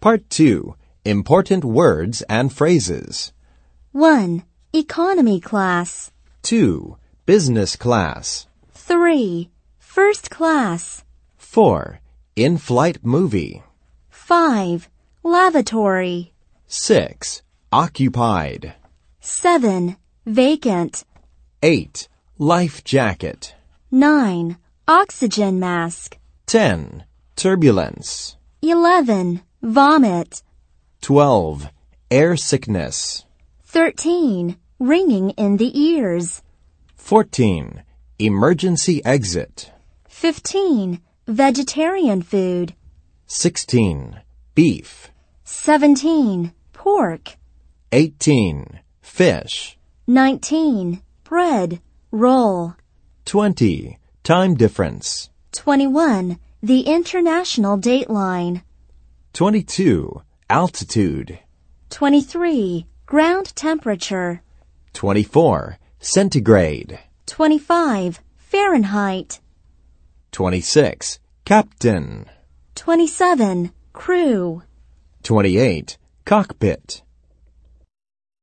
Part 2. Important words and phrases. 1. Economy class. 2. Business class. 3. First class. 4. In-flight movie. 5. Lavatory. 6. Occupied. 7. Vacant. 8. Life jacket. 9. Oxygen mask. 10. Turbulence. 11. Vomit. 12. Air sickness. 13. Ringing in the ears. 14. Emergency exit. 15. Vegetarian food. 16. Beef. 17. Pork. 18. Fish. 19. Bread. Roll. 20. Time difference. 21. The international dateline. 22. Altitude. 23. Ground temperature. 24. Centigrade. 25. Fahrenheit. 26. Captain. 27. Crew. 28. Cockpit.